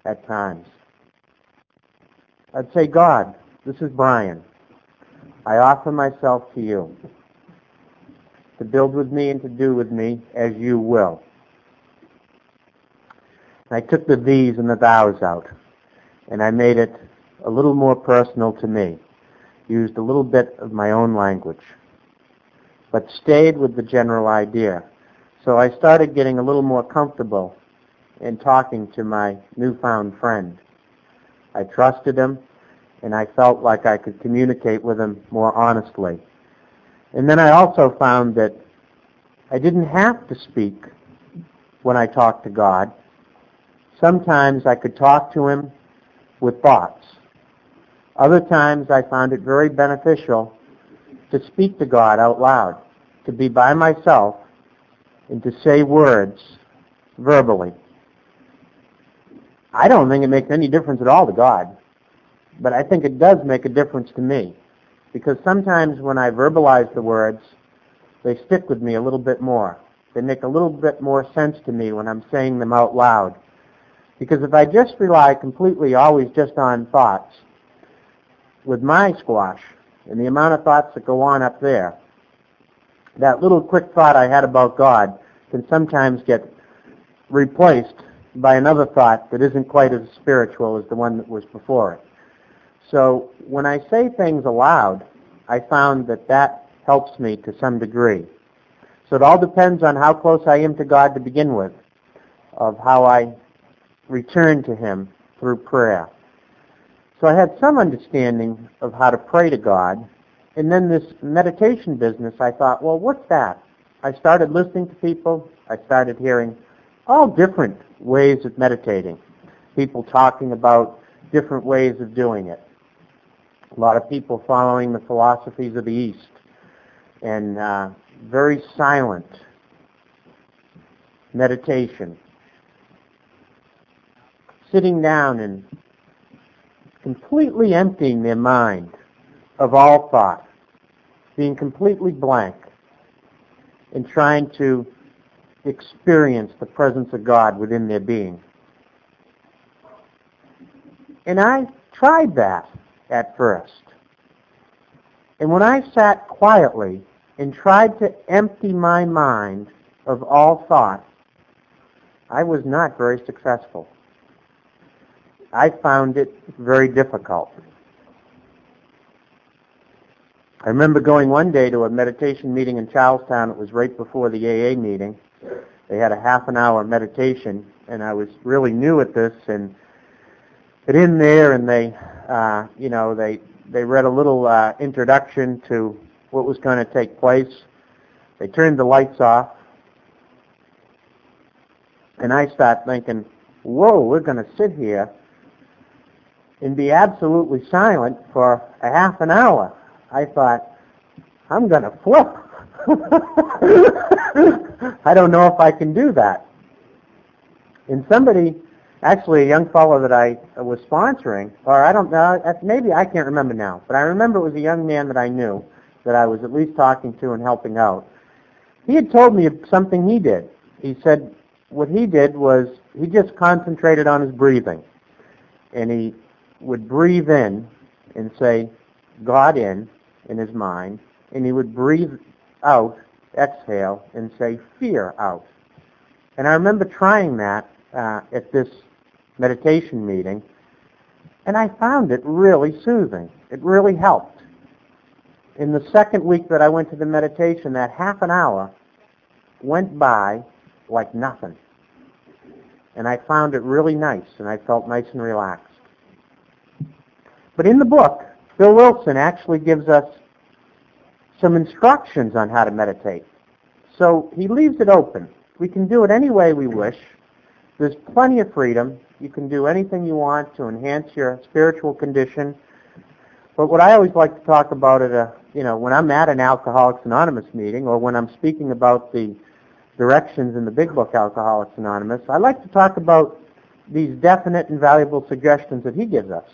at times. I'd say, God, this is Brian. I offer myself to you to build with me and to do with me as you will. And I took the these and the thous out, and I made it a little more personal to me, used a little bit of my own language, but stayed with the general idea. So I started getting a little more comfortable in talking to my newfound friend. I trusted him, and I felt like I could communicate with him more honestly. And then I also found that I didn't have to speak when I talked to God. Sometimes I could talk to him with thoughts. Other times I found it very beneficial to speak to God out loud, to be by myself and to say words verbally. I don't think it makes any difference at all to God, but I think it does make a difference to me, because sometimes when I verbalize the words, they stick with me a little bit more. They make a little bit more sense to me when I'm saying them out loud. Because if I just rely completely always just on thoughts, with my squash and the amount of thoughts that go on up there, that little quick thought I had about God can sometimes get replaced by another thought that isn't quite as spiritual as the one that was before it. So when I say things aloud, I found that that helps me to some degree. So it all depends on how close I am to God to begin with, of how I return to him through prayer. So I had some understanding of how to pray to God. And then this meditation business, I thought, well, what's that? I started listening to people. I started hearing all different ways of meditating. People talking about different ways of doing it. A lot of people following the philosophies of the East. And very silent meditation. Sitting down and completely emptying their mind of all thought. Being completely blank. And trying to experience the presence of God within their being. And I tried that at first. And when I sat quietly and tried to empty my mind of all thought, I was not very successful. I found it very difficult. I remember going one day to a meditation meeting in Charlestown. It was right before the AA meeting. They had a half an hour meditation, and I was really new at this, and get in there, and they read a little introduction to what was going to take place. They turned the lights off, and I start thinking, whoa, we're going to sit here and be absolutely silent for a half an hour. I thought, I'm going to flip. I don't know if I can do that. And somebody, actually a young fellow that I was sponsoring, or I don't know, maybe I can't remember now, but I remember it was a young man that I knew that I was at least talking to and helping out. He had told me of something he did. He said what he did was he just concentrated on his breathing. And he would breathe in and say God in his mind, and he would breathe out, exhale, and say fear out. And I remember trying that at this meditation meeting, and I found it really soothing. It really helped. In the second week that I went to the meditation, that half an hour went by like nothing. And I found it really nice, and I felt nice and relaxed. But in the book, Bill Wilson actually gives us some instructions on how to meditate. So he leaves it open. We can do it any way we wish. There's plenty of freedom. You can do anything you want to enhance your spiritual condition. But what I always like to talk about when I'm at an Alcoholics Anonymous meeting, or when I'm speaking about the directions in the big book Alcoholics Anonymous, I like to talk about these definite and valuable suggestions that he gives us.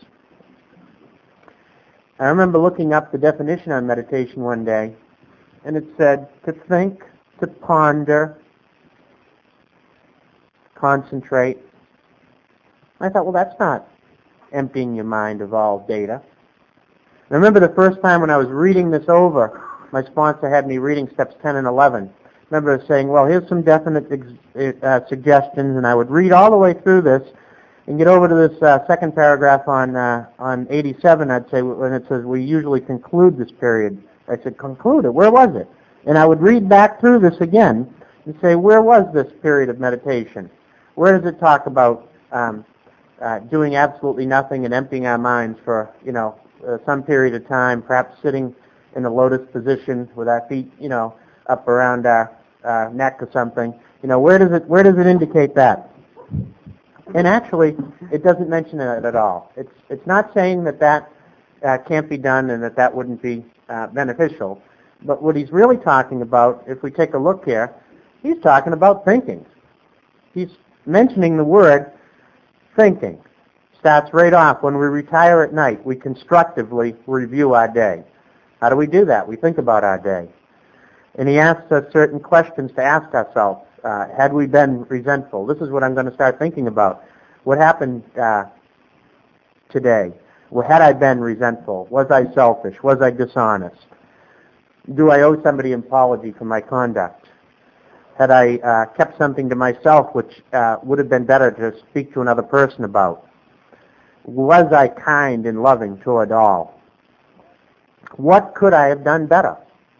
I remember looking up the definition on meditation one day, and it said to think, to ponder, concentrate, I thought, well, that's not emptying your mind of all data. I remember the first time when I was reading this over, my sponsor had me reading steps 10 and 11. I remember saying, well, here's some definite suggestions, and I would read all the way through this and get over to this second paragraph on 87, I'd say, when it says, we usually conclude this period. I said, conclude it? Where was it? And I would read back through this again and say, where was this period of meditation? Where does it talk about doing absolutely nothing and emptying our minds for, some period of time, perhaps sitting in a lotus position with our feet, up around our neck or something? Where does it indicate that? And actually, it doesn't mention it at all. It's not saying that can't be done and that wouldn't be beneficial. But what he's really talking about, if we take a look here, he's talking about thinking. He's mentioning the word thinking. Starts right off. When we retire at night, we constructively review our day. How do we do that? We think about our day. And he asks us certain questions to ask ourselves. Had we been resentful? This is what I'm going to start thinking about. What happened today? Well, had I been resentful? Was I selfish? Was I dishonest? Do I owe somebody an apology for my conduct? Had I kept something to myself which would have been better to speak to another person about? Was I kind and loving toward all? What could I have done better?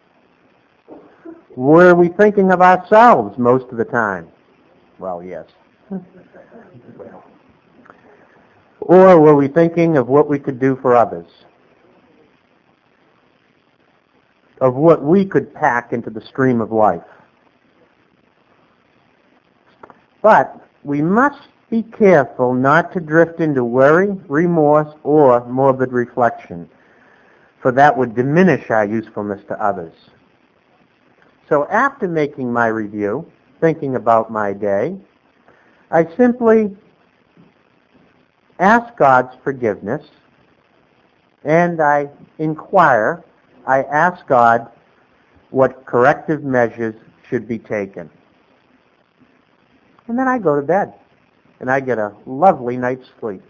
Were we thinking of ourselves most of the time? Well, yes. Or were we thinking of what we could do for others? Of what we could pack into the stream of life? But we must be careful not to drift into worry, remorse, or morbid reflection, for that would diminish our usefulness to others. So after making my review, thinking about my day, I simply ask God's forgiveness, and I ask God what corrective measures should be taken. And then I go to bed, and I get a lovely night's sleep,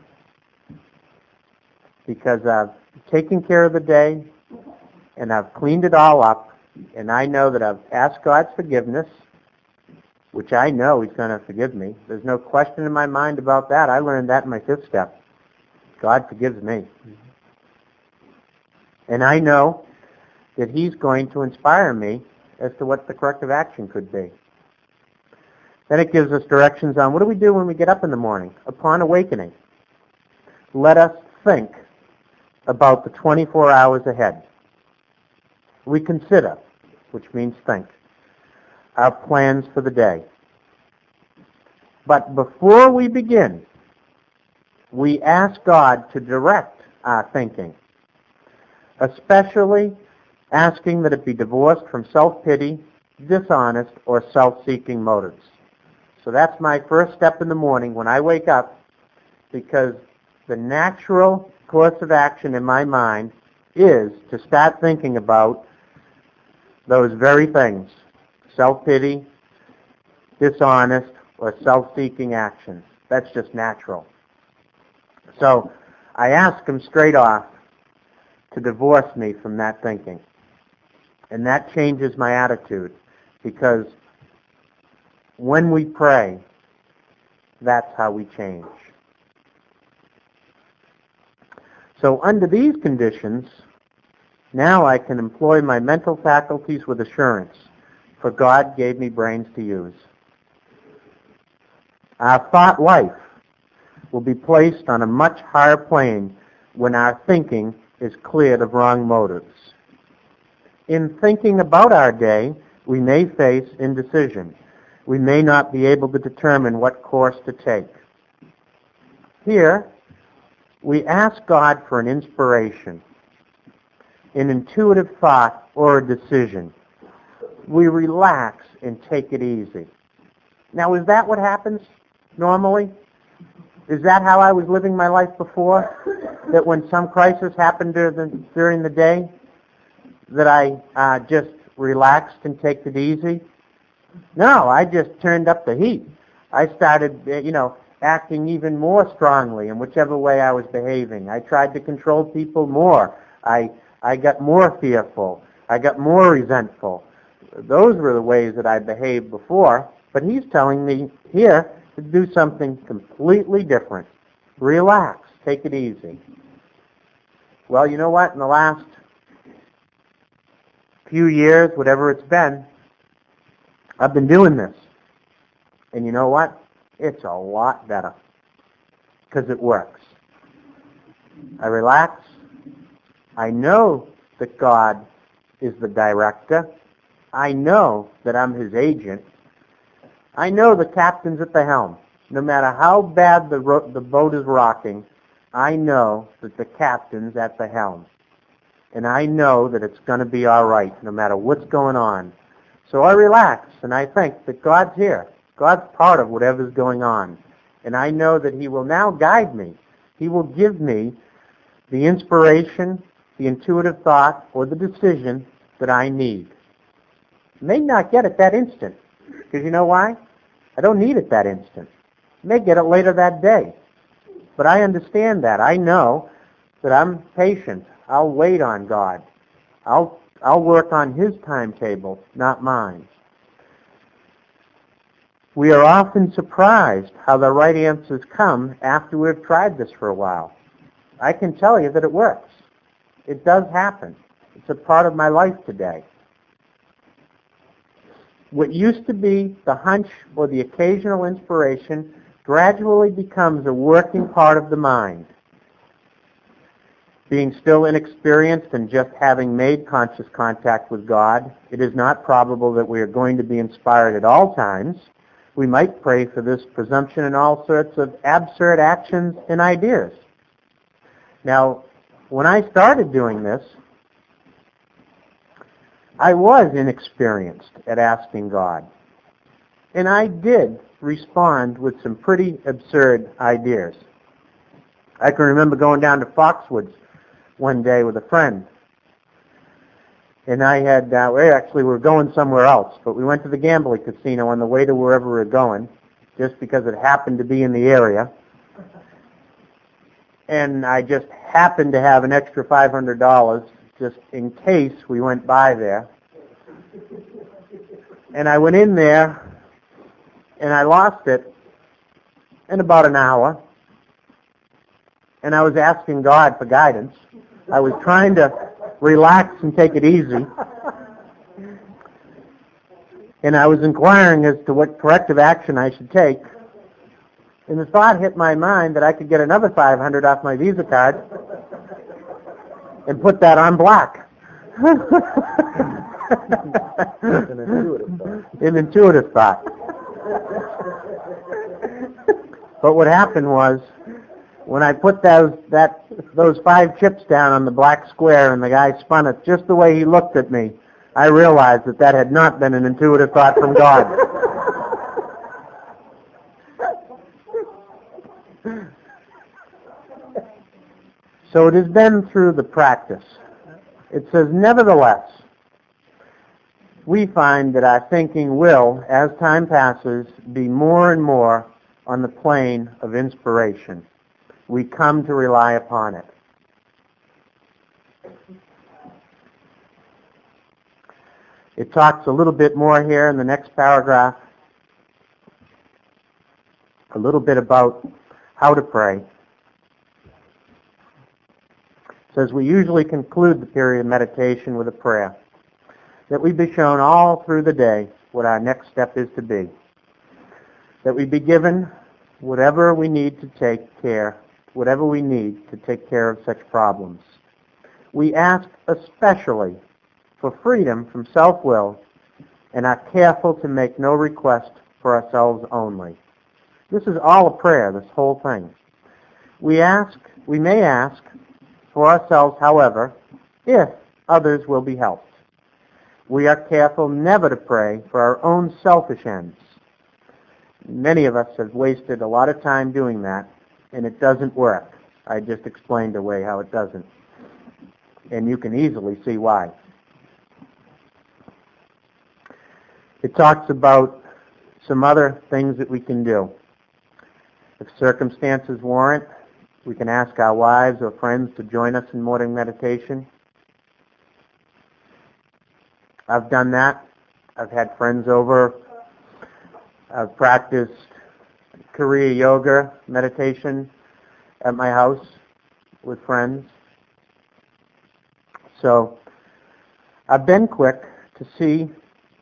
because I've taken care of the day, and I've cleaned it all up, and I know that I've asked God's forgiveness, which I know He's going to forgive me. There's no question in my mind about that. I learned that in my 5th step. God forgives me. And I know that He's going to inspire me as to what the corrective action could be. Then it gives us directions on what do we do when we get up in the morning upon awakening. Let us think about the 24 hours ahead. We consider, which means think, our plans for the day. But before we begin, we ask God to direct our thinking, especially asking that it be divorced from self-pity, dishonest, or self-seeking motives. So that's my first step in the morning when I wake up, because the natural course of action in my mind is to start thinking about those very things, self-pity, dishonest, or self-seeking actions. That's just natural. So I ask Him straight off to divorce me from that thinking. And that changes my attitude, because when we pray, that's how we change. So under these conditions, now I can employ my mental faculties with assurance, for God gave me brains to use. Our thought life will be placed on a much higher plane when our thinking is cleared of wrong motives. In thinking about our day, we may face indecision. We may not be able to determine what course to take. Here, we ask God for an inspiration, an intuitive thought, or a decision. We relax and take it easy. Now, is that what happens normally? Is that how I was living my life before? That when some crisis happened during the day, that I just relaxed and takes it easy? No, I just turned up the heat. I started, acting even more strongly in whichever way I was behaving. I tried to control people more. I got more fearful. I got more resentful. Those were the ways that I behaved before. But he's telling me here to do something completely different. Relax. Take it easy. Well, you know what? In the last few years, whatever it's been, I've been doing this. And you know what? It's a lot better because it works. I relax. I know that God is the director. I know that I'm his agent. I know the captain's at the helm. No matter how bad the boat is rocking, I know that the captain's at the helm. And I know that it's going to be all right no matter what's going on. So I relax and I think that God's here. God's part of whatever's going on. And I know that he will now guide me. He will give me the inspiration, the intuitive thought, or the decision that I need. May not get it that instant. Because you know why? I don't need it that instant. I may get it later that day. But I understand that. I know that I'm patient. I'll wait on God. I'll work on his timetable, not mine. We are often surprised how the right answers come after we've tried this for a while. I can tell you that it works. It does happen. It's a part of my life today. What used to be the hunch or the occasional inspiration gradually becomes a working part of the mind. Being still inexperienced and just having made conscious contact with God, it is not probable that we are going to be inspired at all times. We might pray for this presumption in all sorts of absurd actions and ideas. Now, when I started doing this, I was inexperienced at asking God. And I did respond with some pretty absurd ideas. I can remember going down to Foxwoods one day with a friend. And I had, we were going somewhere else, but we went to the gambling casino on the way to wherever we were going, just because it happened to be in the area. And I just happened to have an extra $500 just in case we went by there. And I went in there, and I lost it in about an hour. And I was asking God for guidance. I was trying to relax and take it easy. And I was inquiring as to what corrective action I should take. And the thought hit my mind that I could get another $500 off my Visa card and put that on black. An intuitive thought. But what happened was, when I put those 5 chips down on the black square and the guy spun it just the way he looked at me, I realized that had not been an intuitive thought from God. So it has been through the practice. It says, nevertheless, we find that our thinking will, as time passes, be more and more on the plane of inspiration. We come to rely upon it. It talks a little bit more here in the next paragraph, a little bit about how to pray. It says we usually conclude the period of meditation with a prayer, that we be shown all through the day what our next step is to be, that we be given whatever we need to take care of such problems. We ask especially for freedom from self-will and are careful to make no request for ourselves only. This is all a prayer, this whole thing. We may ask for ourselves, however, if others will be helped. We are careful never to pray for our own selfish ends. Many of us have wasted a lot of time doing that, and it doesn't work. I just explained away how it doesn't. And you can easily see why. It talks about some other things that we can do. If circumstances warrant, we can ask our wives or friends to join us in morning meditation. I've done that. I've had friends over. I've practiced Kriya Yoga meditation at my house with friends. So I've been quick to see,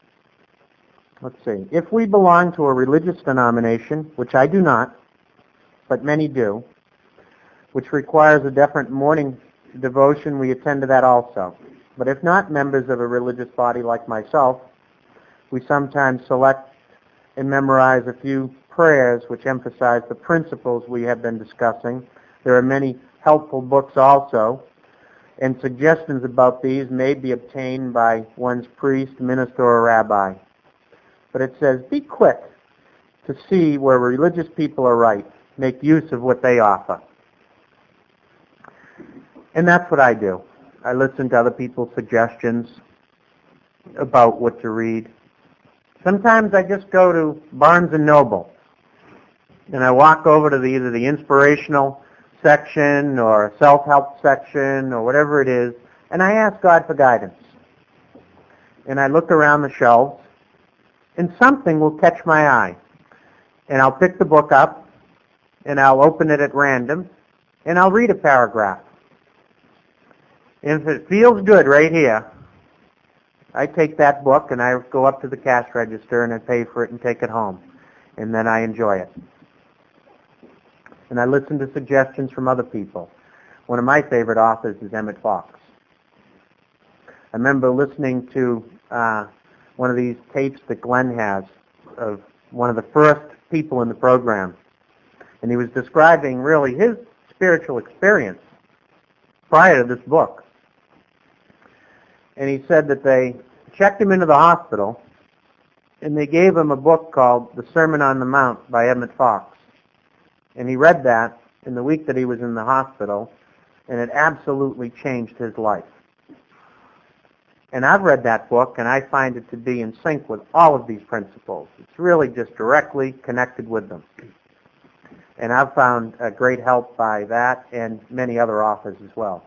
if we belong to a religious denomination, which I do not, but many do, which requires a definite morning devotion, we attend to that also. But if not members of a religious body like myself, we sometimes select and memorize a few prayers which emphasize the principles we have been discussing. There are many helpful books also, and suggestions about these may be obtained by one's priest, minister, or rabbi. But it says, be quick to see where religious people are right. Make use of what they offer. And that's what I do. I listen to other people's suggestions about what to read. Sometimes I just go to Barnes & Noble, and I walk over to either the inspirational section or self-help section or whatever it is, and I ask God for guidance. And I look around the shelves, and something will catch my eye. And I'll pick the book up, and I'll open it at random, and I'll read a paragraph. And if it feels good right here, I take that book and I go up to the cash register and I pay for it and take it home. And then I enjoy it. And I listen to suggestions from other people. One of my favorite authors is Emmett Fox. I remember listening to one of these tapes that Glenn has of one of the first people in the program. And he was describing really his spiritual experience prior to this book. And he said that they checked him into the hospital and they gave him a book called The Sermon on the Mount by Emmett Fox. And he read that in the week that he was in the hospital, and it absolutely changed his life. And I've read that book, and I find it to be in sync with all of these principles. It's really just directly connected with them. And I've found a great help by that and many other authors as well.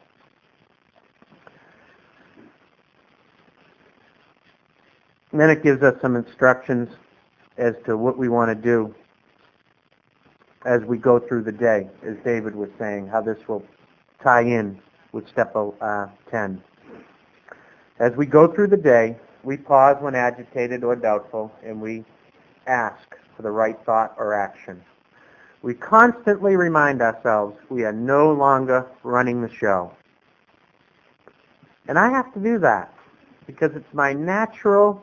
And then it gives us some instructions as to what we want to do as we go through the day, as David was saying, how this will tie in with step 10. As we go through the day, we pause when agitated or doubtful, and we ask for the right thought or action. We constantly remind ourselves we are no longer running the show. And I have to do that because it's my natural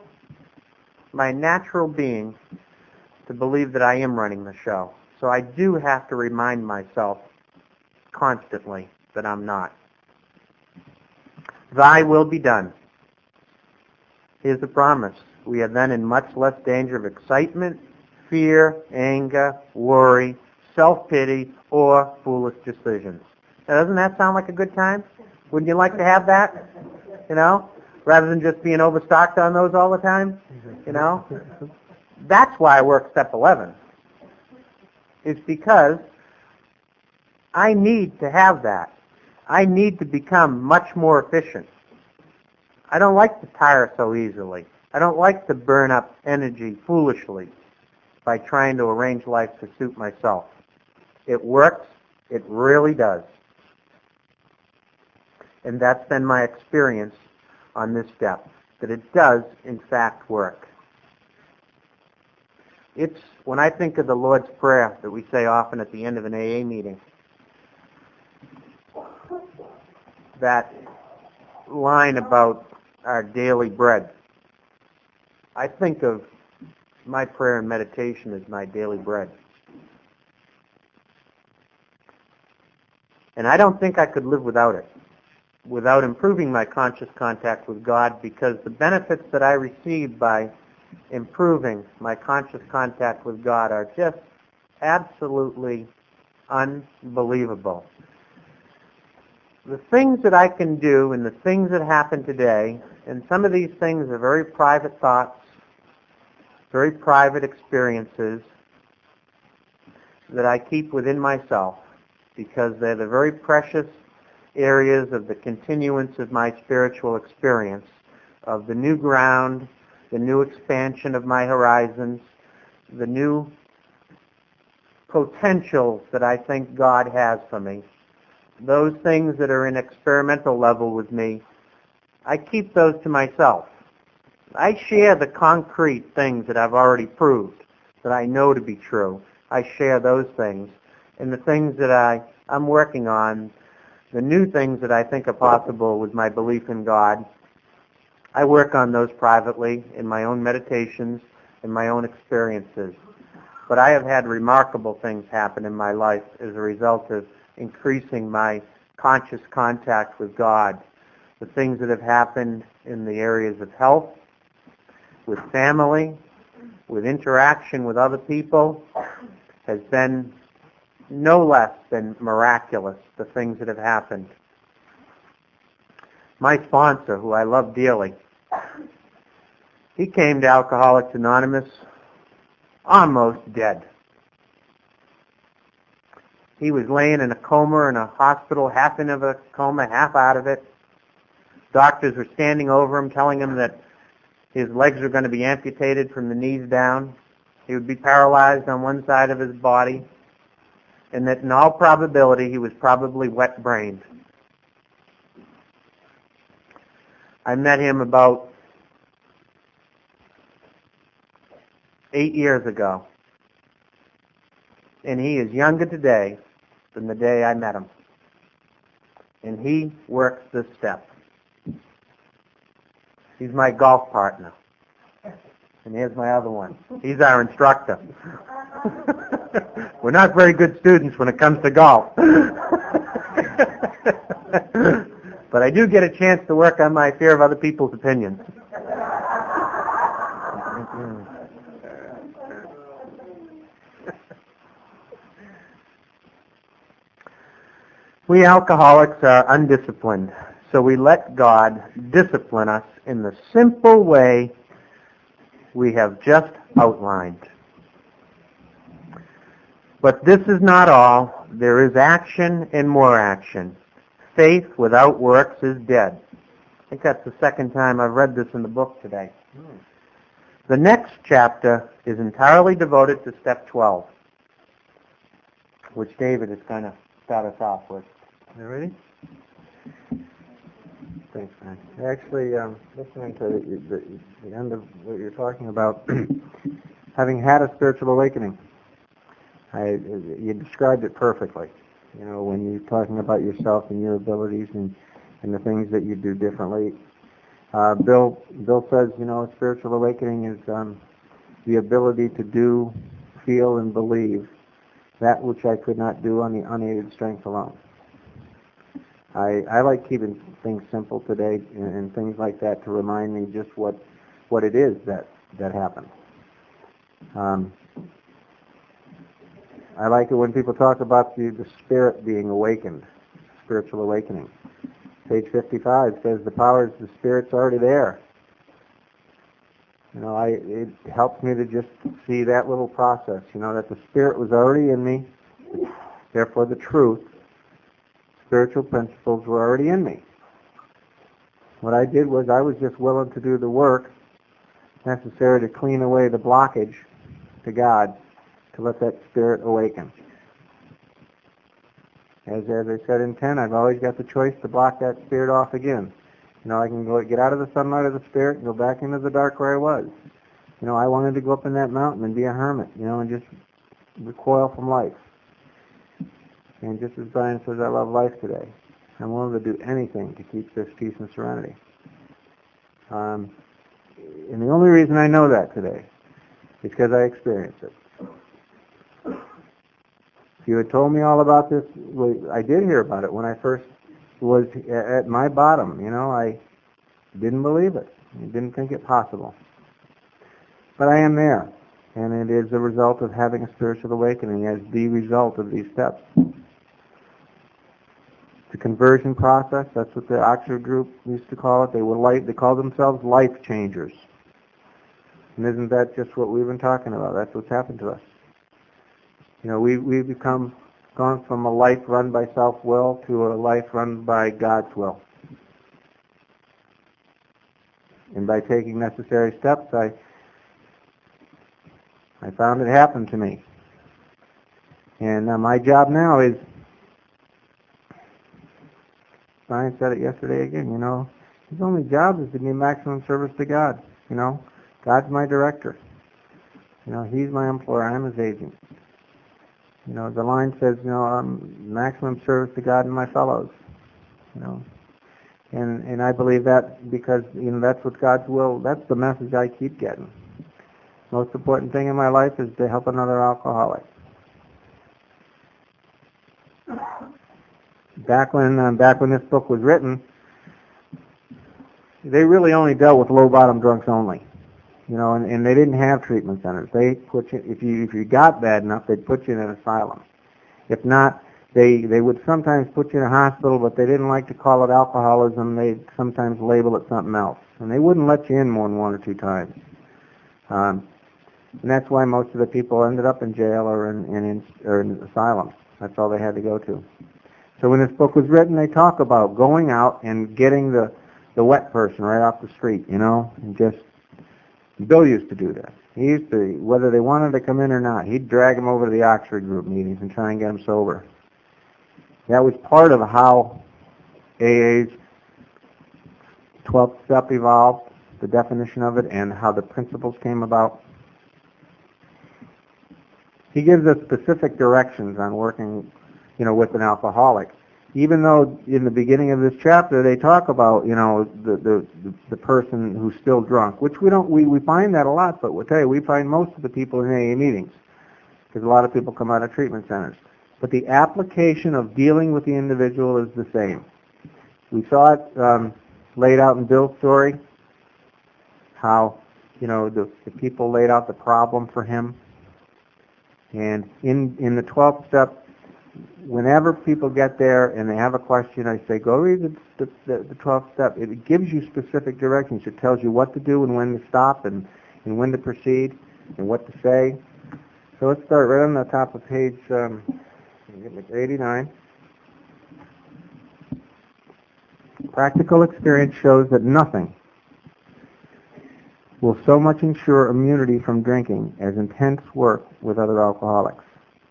being to believe that I am running the show. So I do have to remind myself constantly that I'm not. Thy will be done. Here's the promise. We are then in much less danger of excitement, fear, anger, worry, self-pity, or foolish decisions. Now, doesn't that sound like a good time? Wouldn't you like to have that? You know? Rather than just being overstocked on those all the time? You know? That's why I work step 11. It's because I need to have that. I need to become much more efficient. I don't like to tire so easily. I don't like to burn up energy foolishly by trying to arrange life to suit myself. It works. It really does. And that's been my experience on this step, that it does, in fact, work. It's when I think of the Lord's Prayer that we say often at the end of an AA meeting, that line about our daily bread. I think of my prayer and meditation as my daily bread. And I don't think I could live without it, without improving my conscious contact with God, because the benefits that I receive by improving my conscious contact with God are just absolutely unbelievable. The things that I can do and the things that happen today, and some of these things are very private thoughts, very private experiences, that I keep within myself because they're the very precious areas of the continuance of my spiritual experience, of the new ground, the new expansion of my horizons, the new potentials that I think God has for me. Those things that are in experimental level with me, I keep those to myself. I share the concrete things that I've already proved, that I know to be true. I share those things. And the things that I'm working on, the new things that I think are possible with my belief in God, I work on those privately in my own meditations, in my own experiences. But I have had remarkable things happen in my life as a result of increasing my conscious contact with God. The things that have happened in the areas of health, with family, with interaction with other people, has been no less than miraculous, the things that have happened. My sponsor, who I love dearly, he came to Alcoholics Anonymous almost dead. He was laying in a coma in a hospital, half in of a coma, half out of it. Doctors were standing over him, telling him that his legs were going to be amputated from the knees down. He would be paralyzed on one side of his body, and that in all probability he was probably wet-brained. I met him about 8 years ago, and he is younger today than the day I met him. And he works this step. He's my golf partner. And here's my other one. He's our instructor. We're not very good students when it comes to golf. But I do get a chance to work on my fear of other people's opinions. We alcoholics are undisciplined, so we let God discipline us in the simple way we have just outlined. But this is not all. There is action and more action. Faith without works is dead. I think that's the second time I've read this in the book today. The next chapter is entirely devoted to step 12, which David is going to start us off with. You ready? Thanks, man. Actually, listening to the end of what you're talking about, having had a spiritual awakening, you described it perfectly. You know, when you're talking about yourself and your abilities and the things that you do differently. Bill says, you know, a spiritual awakening is the ability to do, feel, and believe that which I could not do on the unaided strength alone. I like keeping things simple today and things like that to remind me just what it is that happened. I like it when people talk about the spirit being awakened, spiritual awakening. Page 55 says the powers of the Spirit's already there. You know, it helps me to just see that little process, you know, that the Spirit was already in me, therefore the truth, spiritual principles were already in me. What I did was I was just willing to do the work necessary to clean away the blockage to God, to let that Spirit awaken. As I said in 10, I've always got the choice to block that Spirit off again. You know, I can get out of the sunlight of the Spirit and go back into the dark where I was. You know, I wanted to go up in that mountain and be a hermit, you know, and just recoil from life. And just as Brian says, I love life today. I'm willing to do anything to keep this peace and serenity. And the only reason I know that today is because I experienced it. If you had told me all about this, I did hear about it when I first was at my bottom. You know, I didn't believe it. I didn't think it possible. But I am there, and it is the result of having a spiritual awakening as the result of these steps. The conversion process, that's what the Oxford group used to call it. They called themselves life changers. And isn't that just what we've been talking about? That's what's happened to us. We've gone from a life run by self-will to a life run by God's will. And by taking necessary steps, I found it happen to me. And my job now is, Brian said it yesterday again, his only job is to be maximum service to God. God's my director. He's my employer. I'm his agent. The line says, I'm maximum service to God and my fellows. And I believe that because, that's what God's will, that's the message I keep getting. Most important thing in my life is to help another alcoholic. Back when this book was written, they really only dealt with low-bottom drunks only. And they didn't have treatment centers. They put you, if you got bad enough, they'd put you in an asylum. If not, they would sometimes put you in a hospital, but they didn't like to call it alcoholism. They'd sometimes label it something else. And they wouldn't let you in more than one or two times. And that's why most of the people ended up in jail or in asylums. That's all they had to go to. So when this book was written, they talk about going out and getting the wet person right off the street, and just, Bill used to do that. He used to, whether they wanted to come in or not, he'd drag them over to the Oxford group meetings and try and get them sober. That was part of how AA's 12th step evolved, the definition of it, and how the principles came about. He gives us specific directions on working, with an alcoholic. Even though in the beginning of this chapter they talk about, the person who's still drunk, which we find that a lot, but we'll tell you, we find most of the people in AA meetings, because a lot of people come out of treatment centers. But the application of dealing with the individual is the same. We saw it laid out in Bill's story, how, the people laid out the problem for him. And in the 12th step, whenever people get there and they have a question, I say, go read the 12th step. It gives you specific directions. It tells you what to do and when to stop and when to proceed and what to say. So let's start right on the top of page 89. Practical experience shows that nothing will so much ensure immunity from drinking as intense work with other alcoholics.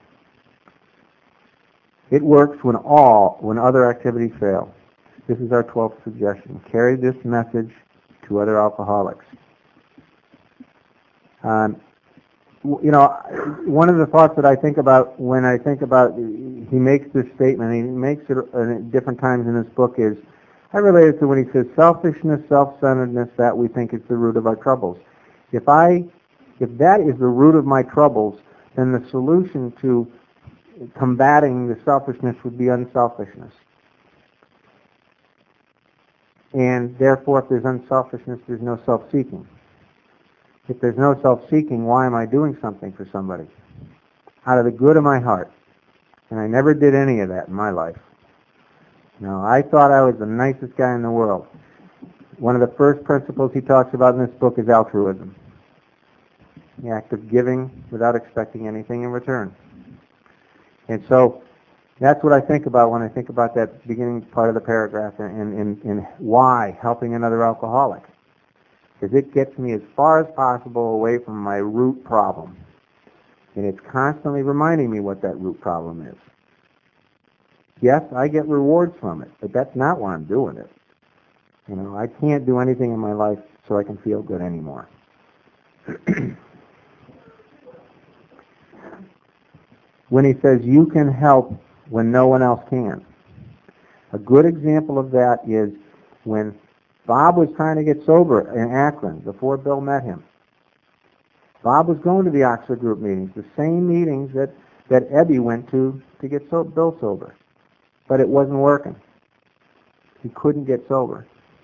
It works when other activities fail. This is our 12th suggestion. Carry this message to other alcoholics. One of the thoughts that I think about when I think about, he makes this statement, he makes it at different times in this book, is, I relate it to when he says, selfishness, self-centeredness, that we think is the root of our troubles. If that is the root of my troubles, then the solution to combating the selfishness would be unselfishness. And therefore, if there's unselfishness, there's no self-seeking. If there's no self-seeking, why am I doing something for somebody? Out of the good of my heart. And I never did any of that in my life. No, I thought I was the nicest guy in the world. One of the first principles he talks about in this book is altruism. The act of giving without expecting anything in return. And so that's what I think about when I think about that beginning part of the paragraph and why helping another alcoholic. Because it gets me as far as possible away from my root problem. And it's constantly reminding me what that root problem is. Yes, I get rewards from it, but that's not why I'm doing it. I can't do anything in my life so I can feel good anymore. When he says, you can help when no one else can. A good example of that is when Bob was trying to get sober in Akron before Bill met him. Bob was going to the Oxford group meetings, the same meetings that Ebby went to get Bill sober. But it wasn't working. He couldn't get sober.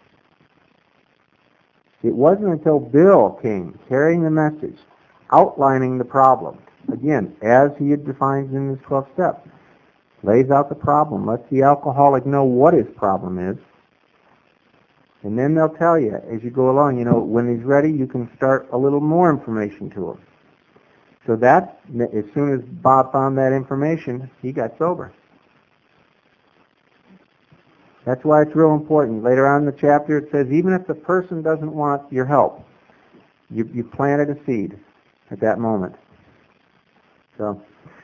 It wasn't until Bill came carrying the message, outlining the problem. Again, as he defines in his 12th step, lays out the problem, lets the alcoholic know what his problem is, and then they'll tell you as you go along, when he's ready, you can start a little more information to him. So that, as soon as Bob found that information, he got sober. That's why it's real important. Later on in the chapter it says, even if the person doesn't want your help, you planted a seed at that moment. So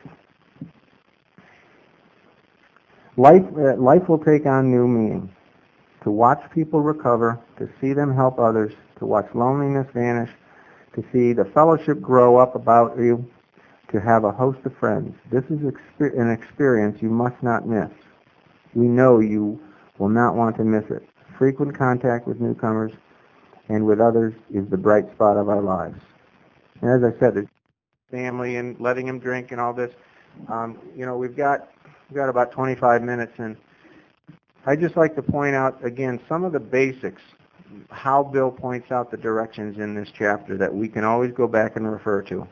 life will take on new meaning. To watch people recover, to see them help others, to watch loneliness vanish, to see the fellowship grow up about you, to have a host of friends. This is an experience you must not miss. We know you will not want to miss it. Frequent contact with newcomers and with others is the bright spot of our lives. And as I said, the family and letting him drink and all this, we've got about 25 minutes, and I'd just like to point out again some of the basics, how Bill points out the directions in this chapter that we can always go back and refer to.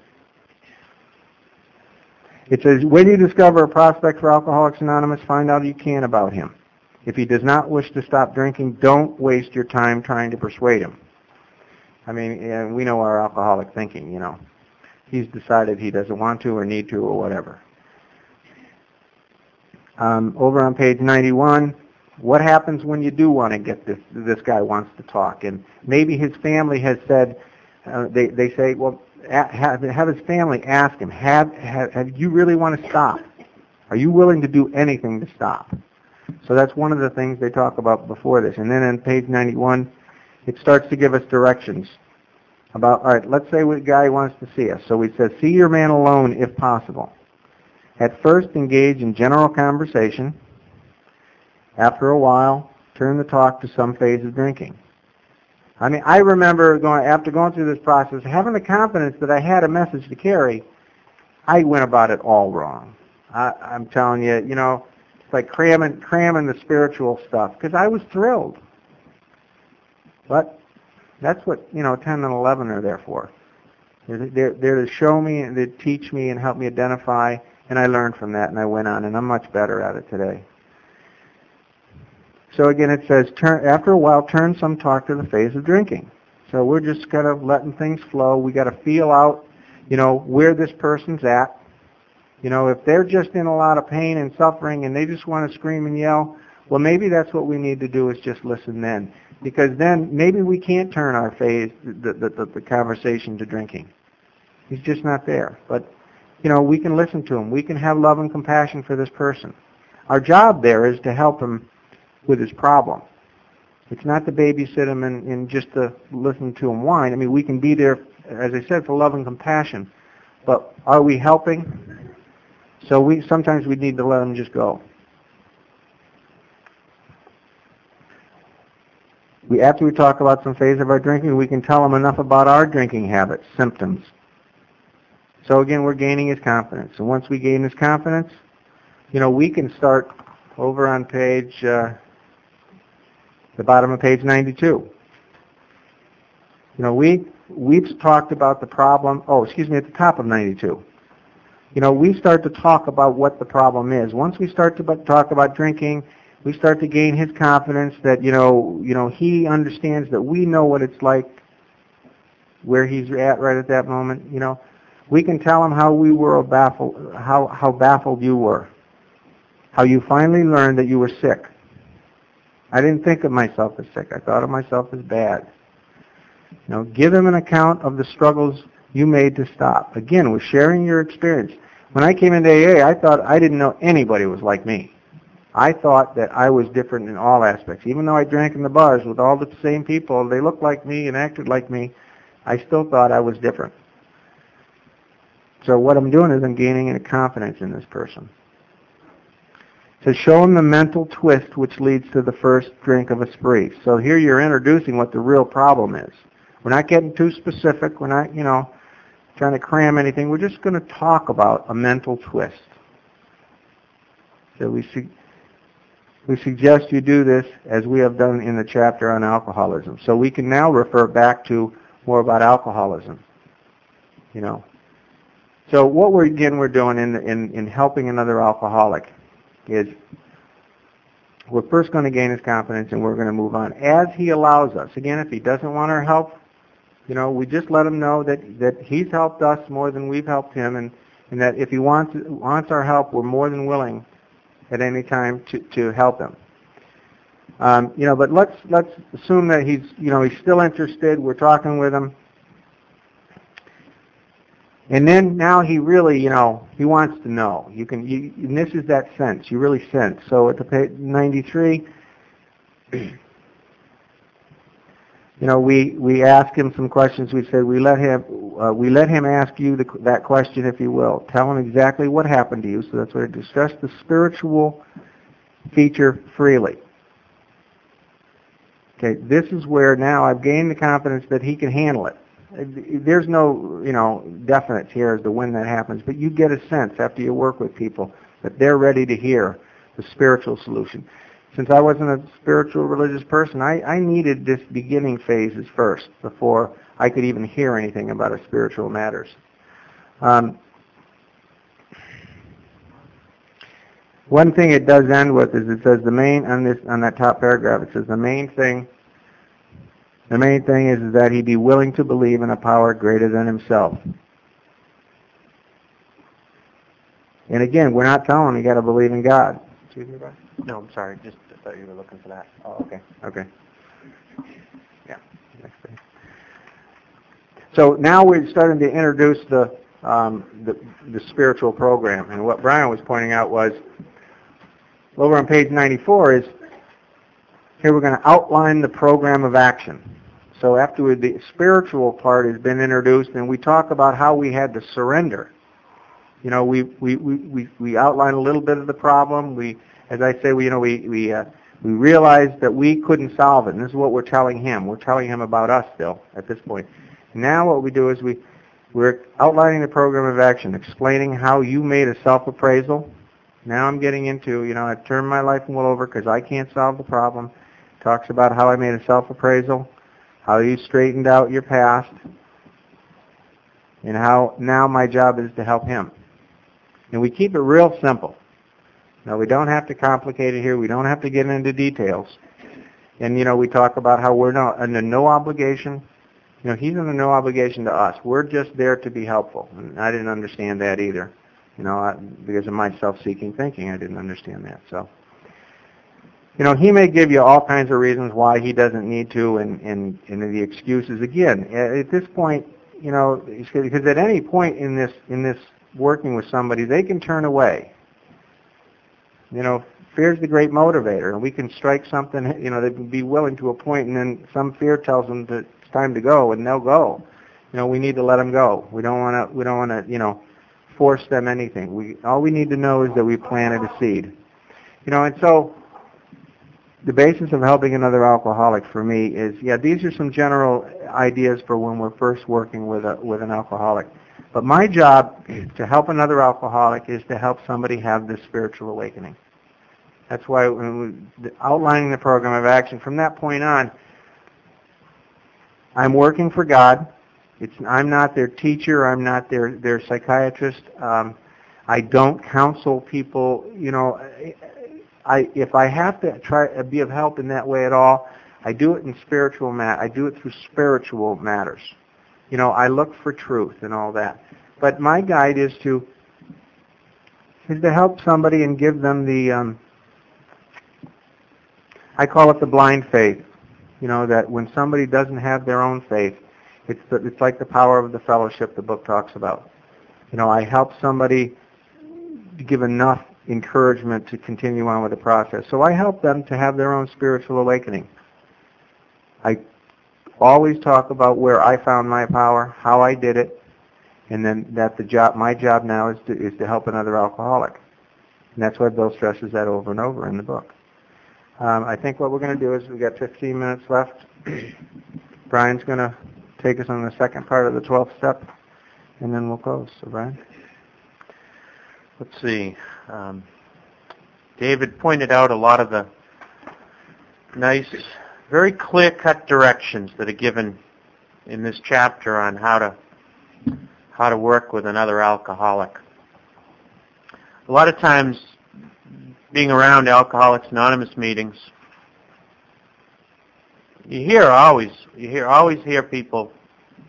It says, when you discover a prospect for Alcoholics Anonymous, find out all you can about him. If he does not wish to stop drinking, don't waste your time trying to persuade him. I mean, we know our alcoholic thinking, He's decided he doesn't want to or need to or whatever. Over on page 91, what happens when you do want to get this guy wants to talk? And maybe his family has said, they say, well, have his family ask him, have you really want to stop? Are you willing to do anything to stop? So that's one of the things they talk about before this. And then on page 91, it starts to give us directions about, all right, let's say a guy wants to see us. So we said, see your man alone if possible. At first, engage in general conversation. After a while, turn the talk to some phase of drinking. I mean, I remember after going through this process, having the confidence that I had a message to carry, I went about it all wrong. I'm telling you, it's like cramming the spiritual stuff, because I was thrilled. But that's what, 10 and 11 are there for. They're to show me and to teach me and help me identify, and I learned from that, and I went on, and I'm much better at it today. So again, it says, after a while, turn some talk to the phase of drinking. So we're just kind of letting things flow. We got to feel out, where this person's at. If they're just in a lot of pain and suffering and they just want to scream and yell, well, maybe that's what we need to do, is just listen then. Because then maybe we can't turn our phase, the conversation to drinking. He's just not there. But, we can listen to him. We can have love and compassion for this person. Our job there is to help him with his problem. It's not to babysit him and just to listen to him whine. I mean, we can be there, as I said, for love and compassion. But are we helping? So sometimes we need to let him just go. After we talk about some phase of our drinking, we can tell him enough about our drinking habits, symptoms. So again, we're gaining his confidence. And once we gain his confidence, we can start over on page, the bottom of page 92. We've talked about the problem, at the top of 92. We start to talk about what the problem is. Once we start to talk about drinking, we start to gain his confidence that, he understands that we know what it's like where he's at right at that moment. We can tell him how we were baffled, how baffled you were, how you finally learned that you were sick. I didn't think of myself as sick. I thought of myself as bad. Give him an account of the struggles you made to stop. Again, we're sharing your experience. When I came into AA, I thought I didn't know anybody was like me. I thought that I was different in all aspects. Even though I drank in the bars with all the same people, they looked like me and acted like me, I still thought I was different. So what I'm doing is I'm gaining a confidence in this person. To show him the mental twist which leads to the first drink of a spree. So here you're introducing what the real problem is. We're not getting too specific. We're not, trying to cram anything. We're just going to talk about a mental twist. So we suggest you do this as we have done in the chapter on alcoholism. So we can now refer back to more about alcoholism. So what we're doing in helping another alcoholic is we're first going to gain his confidence and we're going to move on as he allows us. Again, if he doesn't want our help, We just let him know that he's helped us more than we've helped him, and that if he wants our help, we're more than willing at any time to help him. But let's assume that he's still interested. We're talking with him, and then now he really he wants to know. And this is that sense. You really sense. So at the page 93. We ask him some questions. We said we let him ask you that question if you will. Tell him exactly what happened to you. So that's what I discuss the spiritual feature freely. Okay, this is where now I've gained the confidence that he can handle it. There's no definites here as to when that happens, but you get a sense after you work with people that they're ready to hear the spiritual solution. Since I wasn't a spiritual religious person, I needed this beginning phases first before I could even hear anything about a spiritual matters. One thing it does end with is it says on that top paragraph, it says the main thing is that he be willing to believe in a power greater than himself. And again, we're not telling him you got to believe in God. Excuse me, Brian? No, I'm sorry. Just thought you were looking for that. Oh, okay. Yeah. Next page. So now we're starting to introduce the spiritual program, and what Brian was pointing out was over on page 94 is here we're going to outline the program of action. So after the spiritual part has been introduced, and we talk about how we had to surrender. We outline a little bit of the problem. As I say, we realized that we couldn't solve it, and this is what we're telling him. We're telling him about us still at this point. Now what we do is we're outlining the program of action, explaining how you made a self-appraisal. Now I'm getting into, I've turned my life well over because I can't solve the problem. Talks about how I made a self-appraisal, how you straightened out your past, and how now my job is to help him. And we keep it real simple. Now, we don't have to complicate it here. We don't have to get into details. And, we talk about how we're under no obligation. He's under no obligation to us. We're just there to be helpful. And I didn't understand that either. Because of my self-seeking thinking, I didn't understand that. So, he may give you all kinds of reasons why he doesn't need to and the excuses. Again, at this point, because at any point in this working with somebody, they can turn away. Fear's the great motivator, and we can strike something, they can be willing to a point, and then some fear tells them that it's time to go, and they'll go. We need to let them go. We don't want to, force them anything. All we need to know is that we planted a seed. And so the basis of helping another alcoholic for me is, these are some general ideas for when we're first working with an alcoholic. But my job to help another alcoholic is to help somebody have this spiritual awakening. That's why outlining the program of action, from that point on, I'm working for God. I'm not their teacher. I'm not their psychiatrist. I don't counsel people. If I have to try to be of help in that way at all, I do it in spiritual I do it through spiritual matters. I look for truth and all that. But my guide is to help somebody and give them the, I call it the blind faith. That when somebody doesn't have their own faith, it's like the power of the fellowship the book talks about. I help somebody to give enough encouragement to continue on with the process. So I help them to have their own spiritual awakening. I always talk about where I found my power, how I did it, and then that my job now is to help another alcoholic. And that's why Bill stresses that over and over in the book. I think what we're going to do is we've got 15 minutes left. Brian's going to take us on the second part of the 12th step, and then we'll close. So, Brian? Let's see. David pointed out a lot of the nice, very clear-cut directions that are given in this chapter on how to work with another alcoholic. A lot of times, being around Alcoholics Anonymous meetings, you always hear people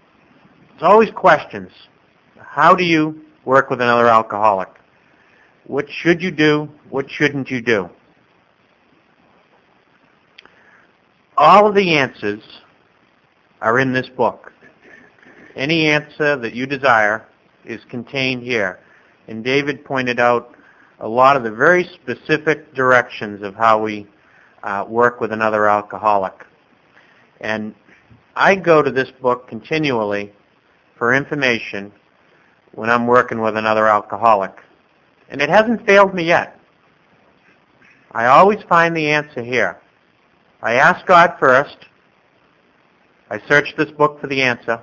It's always questions. How do you work with another alcoholic? What should you do? What shouldn't you do? All of the answers are in this book. Any answer that you desire is contained here. And David pointed out a lot of the very specific directions of how we work with another alcoholic. And I go to this book continually for information when I'm working with another alcoholic. And it hasn't failed me yet. I always find the answer here. I ask God first. I search this book for the answer.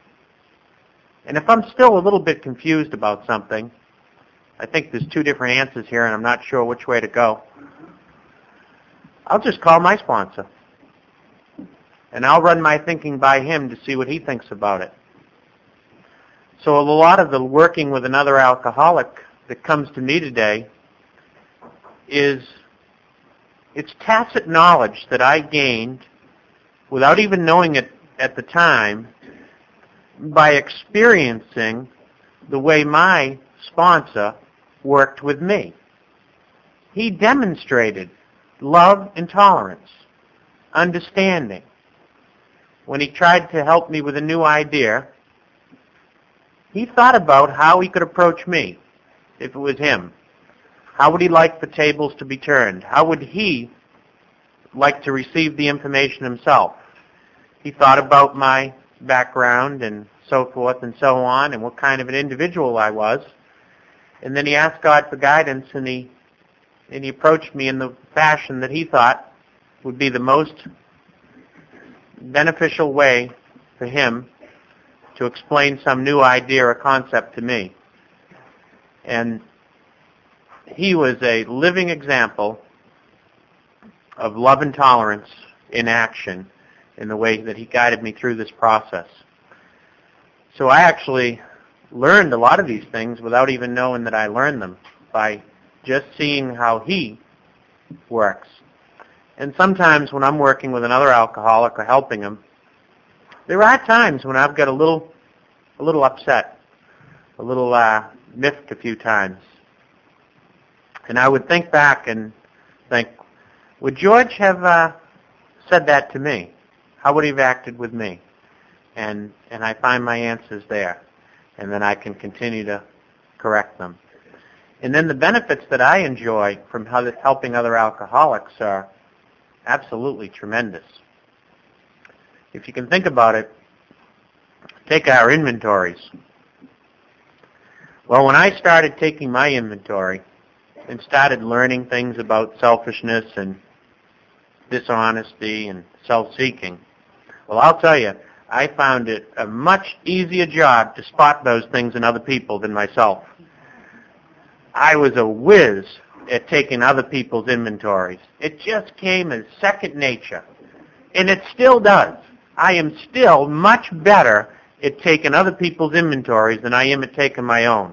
And if I'm still a little bit confused about something, I think there's two different answers here and I'm not sure which way to go, I'll just call my sponsor. And I'll run my thinking by him to see what he thinks about it. So a lot of the working with another alcoholic that comes to me today is it's tacit knowledge that I gained without even knowing it at the time by experiencing the way my sponsor worked with me. He demonstrated love and tolerance, understanding. When he tried to help me with a new idea, he thought about how he could approach me if it was him. How would he like the tables to be turned? How would he like to receive the information himself? He thought about my background and so forth and so on and what kind of an individual I was. And then he asked God for guidance and he approached me in the fashion that he thought would be the most beneficial way for him to explain some new idea or concept to me. And he was a living example of love and tolerance in action in the way that he guided me through this process. So I actually learned a lot of these things without even knowing that I learned them by just seeing how he works. And sometimes when I'm working with another alcoholic or helping him, there are times when I've got a little upset, a little miffed a few times. And I would think back and think, would George have said that to me? How would he have acted with me? And I find my answers there. And then I can continue to correct them. And then the benefits that I enjoy from helping other alcoholics are absolutely tremendous. If you can think about it, take our inventories. Well, when I started taking my inventory and started learning things about selfishness and dishonesty and self-seeking, well, I'll tell you, I found it a much easier job to spot those things in other people than myself. I was a whiz at taking other people's inventories. It just came as second nature. And it still does. I am still much better at taking other people's inventories than I am at taking my own.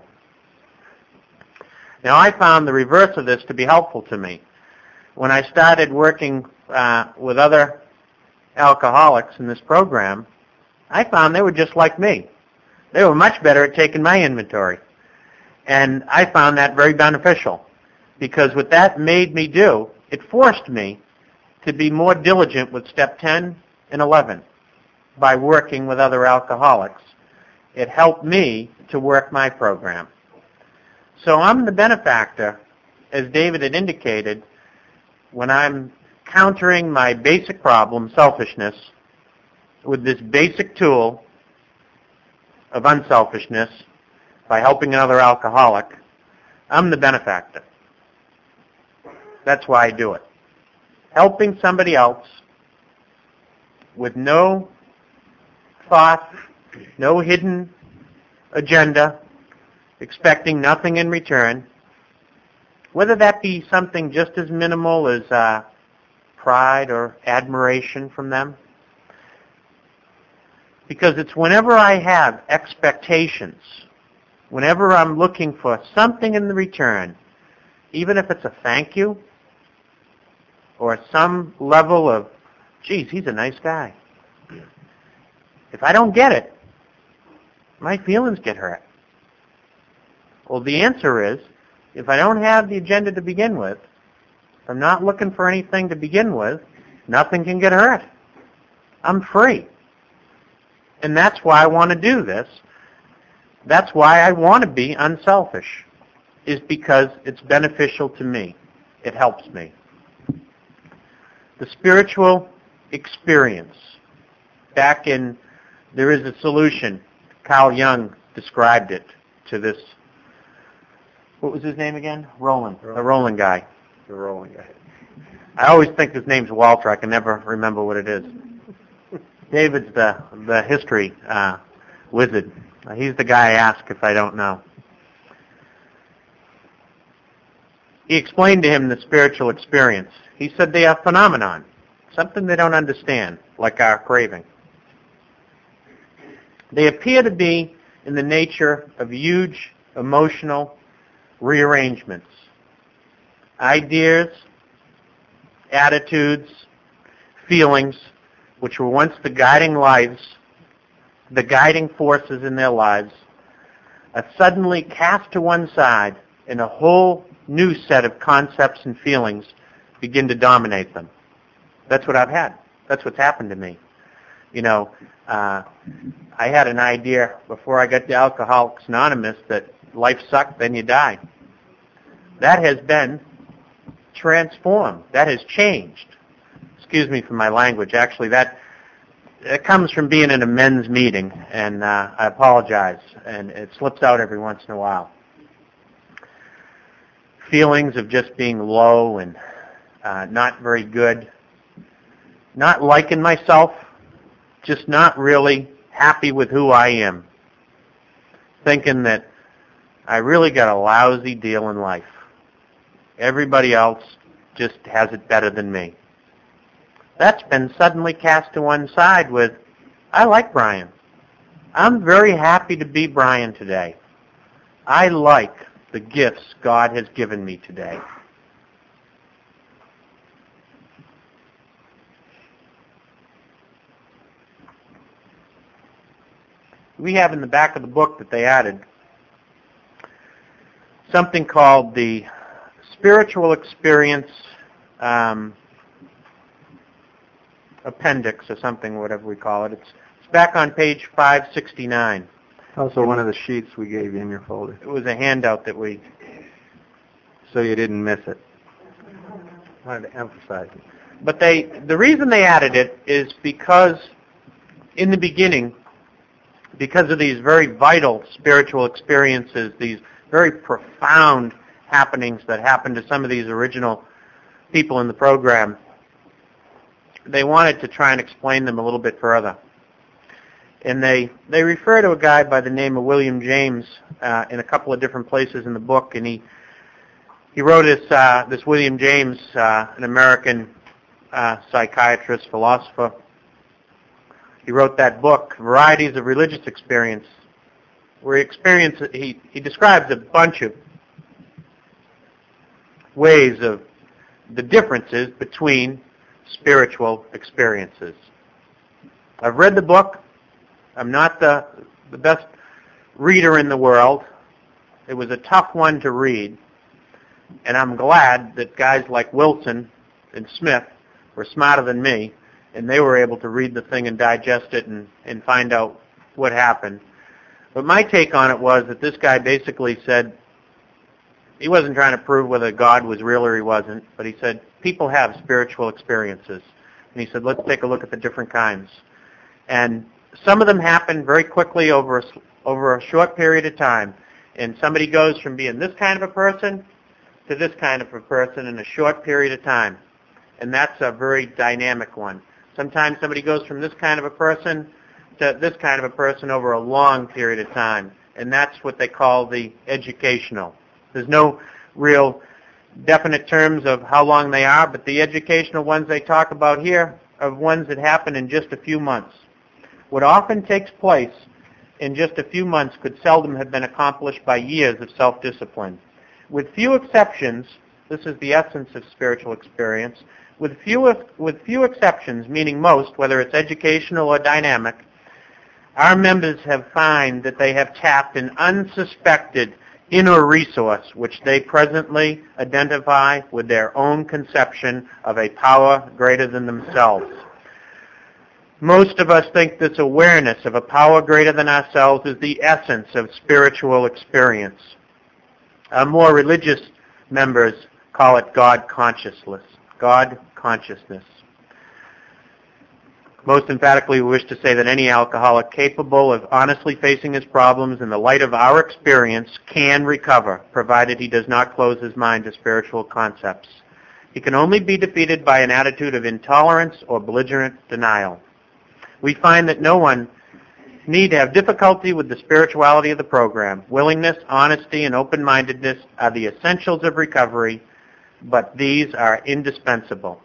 Now, I found the reverse of this to be helpful to me. When I started working with other alcoholics in this program, I found they were just like me. They were much better at taking my inventory. And I found that very beneficial because what that made me do, it forced me to be more diligent with step 10 and 11 by working with other alcoholics. It helped me to work my program. So I'm the benefactor, as David had indicated, when I'm countering my basic problem, selfishness, with this basic tool of unselfishness by helping another alcoholic. I'm the benefactor. That's why I do it. Helping somebody else with no thought, no hidden agenda, expecting nothing in return, whether that be something just as minimal as pride or admiration from them. Because it's whenever I have expectations, whenever I'm looking for something in the return, even if it's a thank you or some level of, geez, he's a nice guy. If I don't get it, my feelings get hurt. Well, the answer is, if I don't have the agenda to begin with, if I'm not looking for anything to begin with, nothing can get hurt. I'm free. And that's why I want to do this. That's why I want to be unselfish, is because it's beneficial to me. It helps me. The spiritual experience. There is a solution. Carl Jung described it to this. What was his name again? Roland. The Roland guy. The Roland guy. I always think his name's Walter. I can never remember what it is. David's the history wizard. He's the guy I ask if I don't know. He explained to him the spiritual experience. He said they are phenomenon, something they don't understand, like our craving. They appear to be in the nature of huge emotional rearrangements, ideas, attitudes, feelings, which were once the guiding forces in their lives, are suddenly cast to one side, and a whole new set of concepts and feelings begin to dominate them. That's what I've had. That's what's happened to me. I had an idea before I got to Alcoholics Anonymous that life sucked, then you die. That has been transformed. That has changed. Excuse me for my language. Actually, that comes from being in a men's meeting, and I apologize, and it slips out every once in a while. Feelings of just being low and not very good, not liking myself, just not really happy with who I am, thinking that I really got a lousy deal in life. Everybody else just has it better than me. That's been suddenly cast to one side with, I like Brian. I'm very happy to be Brian today. I like the gifts God has given me today. We have in the back of the book that they added something called the Spiritual Experience Appendix or something, whatever we call it. It's back on page 569. Also one of the sheets we gave you in your folder. It was a handout that so you didn't miss it. I wanted to emphasize it. But the reason they added it is because in the beginning, because of these very vital spiritual experiences, these very profound happenings that happened to some of these original people in the program, they wanted to try and explain them a little bit further. And they refer to a guy by the name of William James in a couple of different places in the book, and he wrote this William James, an American psychiatrist, philosopher. He wrote that book, Varieties of Religious Experience, where he describes a bunch of ways of the differences between spiritual experiences. I've read the book. I'm not the best reader in the world. It was a tough one to read, and I'm glad that guys like Wilson and Smith were smarter than me, and they were able to read the thing and digest it and find out what happened. But my take on it was that this guy basically said, he wasn't trying to prove whether God was real or he wasn't, but he said, people have spiritual experiences. And he said, let's take a look at the different kinds. And some of them happen very quickly over a short period of time. And somebody goes from being this kind of a person to this kind of a person in a short period of time. And that's a very dynamic one. Sometimes somebody goes from this kind of a person to this kind of a person over a long period of time. And that's what they call the educational. There's no real definite terms of how long they are, but the educational ones they talk about here are ones that happen in just a few months. What often takes place in just a few months could seldom have been accomplished by years of self-discipline. With few exceptions, this is the essence of spiritual experience, with few exceptions, meaning most, whether it's educational or dynamic, Our members have found that they have tapped an unsuspected inner resource which they presently identify with their own conception of a power greater than themselves. Most of us think this awareness of a power greater than ourselves is the essence of spiritual experience. Our more religious members call it God consciousness. God consciousness. Most emphatically, we wish to say that any alcoholic capable of honestly facing his problems in the light of our experience can recover, provided he does not close his mind to spiritual concepts. He can only be defeated by an attitude of intolerance or belligerent denial. We find that no one need have difficulty with the spirituality of the program. Willingness, honesty, and open-mindedness are the essentials of recovery, but these are indispensable.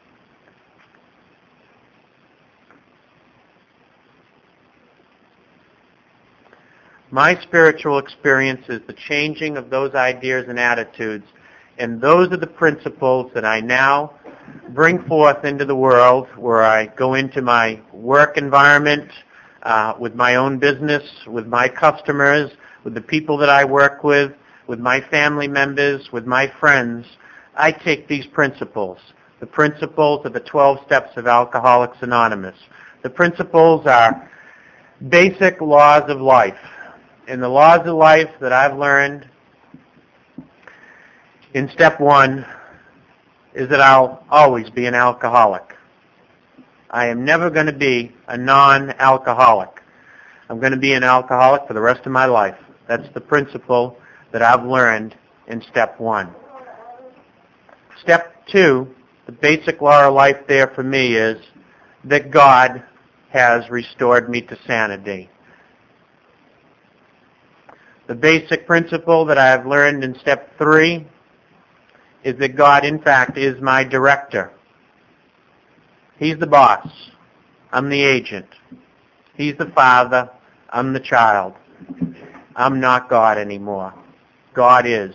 My spiritual experience is the changing of those ideas and attitudes, and those are the principles that I now bring forth into the world, where I go into my work environment, with my own business, with my customers, with the people that I work with my family members, with my friends. I take these principles, the principles of the 12 steps of Alcoholics Anonymous. The principles are basic laws of life. And the laws of life that I've learned in step 1 is that I'll always be an alcoholic. I am never going to be a non-alcoholic. I'm going to be an alcoholic for the rest of my life. That's the principle that I've learned in step 1. Step 2, the basic law of life there for me is that God has restored me to sanity. The basic principle that I have learned in step 3 is that God, in fact, is my director. He's the boss. I'm the agent. He's the father. I'm the child. I'm not God anymore. God is.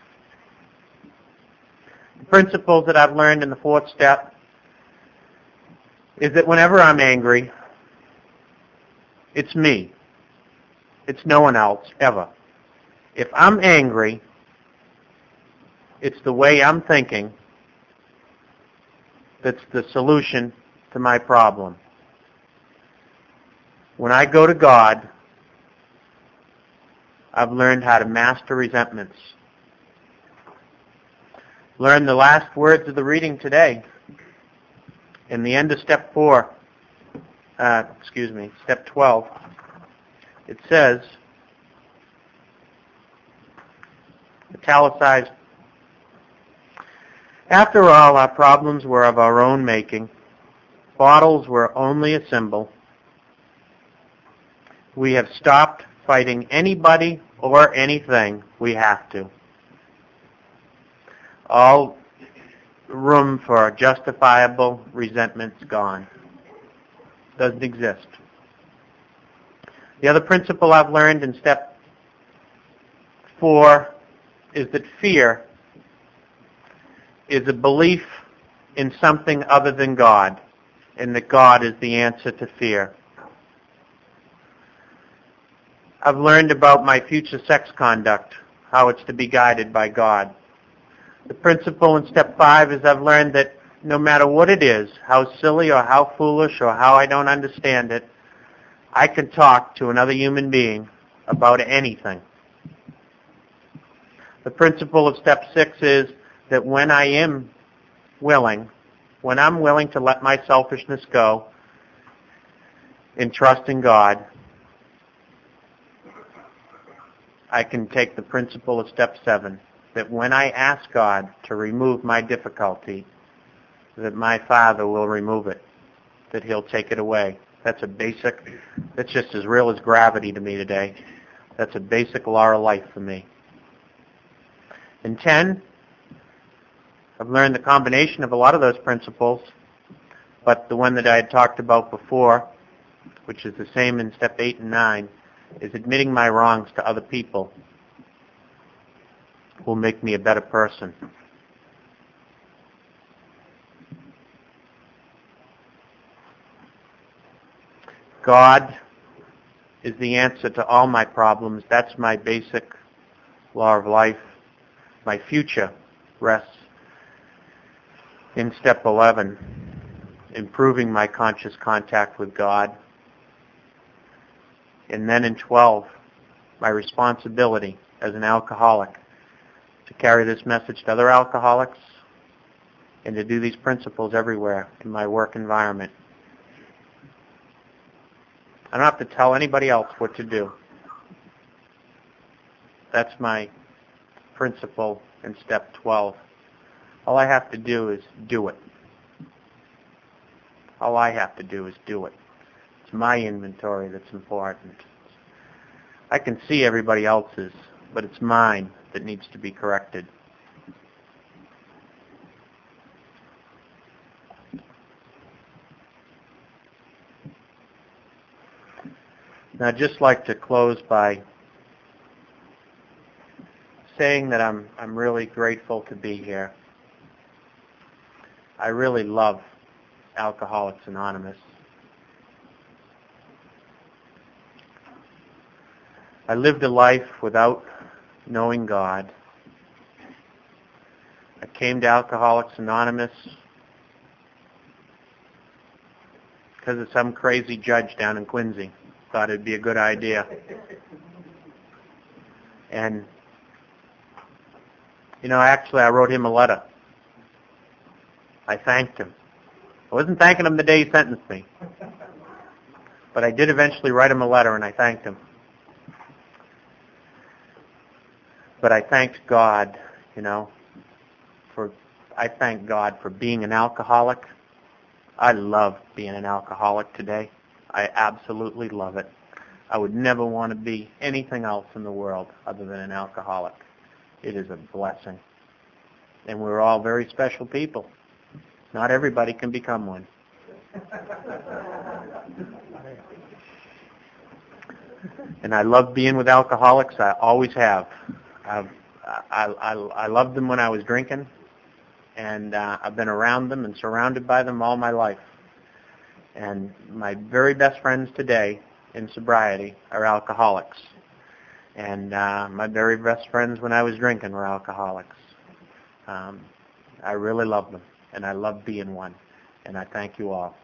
The principles that I've learned in the 4th step is that whenever I'm angry, it's me. It's no one else, ever. If I'm angry, it's the way I'm thinking that's the solution to my problem. When I go to God, I've learned how to master resentments. Learn the last words of the reading today. In the end of step 12, it says, italicized, after all, our problems were of our own making. Bottles were only a symbol. We have stopped fighting anybody or anything we have to. All room for justifiable resentment's gone. Doesn't exist. The other principle I've learned in step 4 is that fear is a belief in something other than God, and that God is the answer to fear. I've learned about my future sex conduct, how it's to be guided by God. The principle in step 5 is I've learned that no matter what it is, how silly or how foolish or how I don't understand it, I can talk to another human being about anything. The principle of step 6 is that when I'm willing to let my selfishness go and trust in God, I can take the principle of step 7, that when I ask God to remove my difficulty, that my Father will remove it, that He'll take it away. That's just as real as gravity to me today. That's a basic law of life for me. In 10, I've learned the combination of a lot of those principles, but the one that I had talked about before, which is the same in step 8 and 9, is admitting my wrongs to other people will make me a better person. God is the answer to all my problems. That's my basic law of life. My future rests in step 11, improving my conscious contact with God. And then in 12, my responsibility as an alcoholic to carry this message to other alcoholics and to do these principles everywhere in my work environment. I don't have to tell anybody else what to do. That's my principle in step 12. All I have to do is do it. All I have to do is do it. It's my inventory that's important. I can see everybody else's, but it's mine that needs to be corrected. Now, I'd just like to close by saying that I'm really grateful to be here. I really love Alcoholics Anonymous. I lived a life without knowing God. I came to Alcoholics Anonymous because of some crazy judge down in Quincy. Thought it'd be a good idea. And, actually I wrote him a letter. I thanked him. I wasn't thanking him the day he sentenced me. But I did eventually write him a letter, and I thanked him. But I thanked God, I thank God for being an alcoholic. I love being an alcoholic today. I absolutely love it. I would never want to be anything else in the world other than an alcoholic. It is a blessing. And we're all very special people. Not everybody can become one. And I love being with alcoholics. I always have. I loved them when I was drinking, and I've been around them and surrounded by them all my life. And my very best friends today in sobriety are alcoholics. And my very best friends when I was drinking were alcoholics. I really love them, and I love being one. And I thank you all.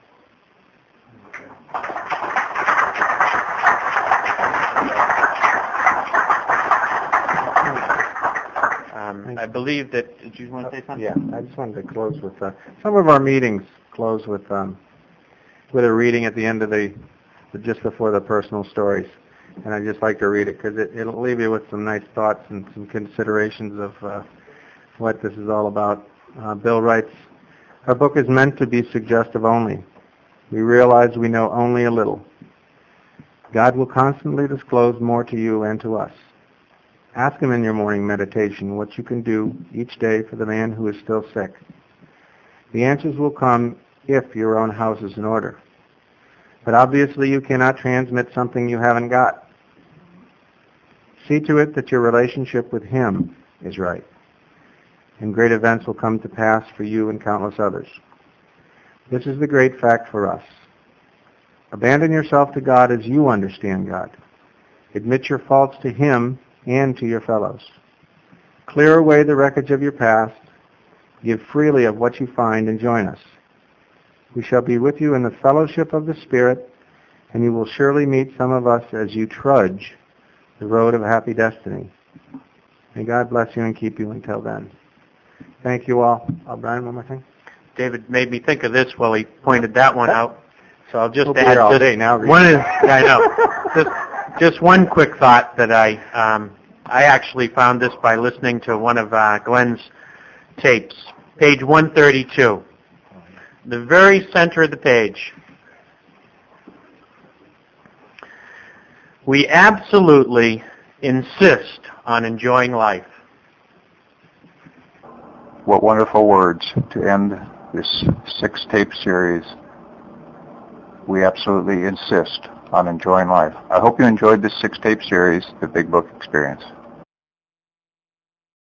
I believe that, did you want to say something? Yeah, I just wanted to close with, some of our meetings close with a reading at the end of just before the personal stories. And I'd just like to read it because it'll leave you with some nice thoughts and some considerations of what this is all about. Bill writes, "Our book is meant to be suggestive only. We realize we know only a little. God will constantly disclose more to you and to us. Ask him in your morning meditation what you can do each day for the man who is still sick. The answers will come if your own house is in order. But obviously you cannot transmit something you haven't got. See to it that your relationship with him is right, and great events will come to pass for you and countless others. This is the great fact for us. Abandon yourself to God as you understand God. Admit your faults to him and to your fellows. Clear away the wreckage of your past. Give freely of what you find and join us. We shall be with you in the fellowship of the Spirit, and you will surely meet some of us as you trudge the road of happy destiny. May God bless you and keep you until then." Thank you all. Brian, one more thing. David made me think of this while he pointed that one out. So I'll just We'll be add here all just day now. one. I know. Just one quick thought that I actually found this by listening to one of Glenn's tapes, page 132. The very center of the page. We absolutely insist on enjoying life. What wonderful words to end this 6-tape series. We absolutely insist on enjoying life. I hope you enjoyed this 6-tape series, The Big Book Experience.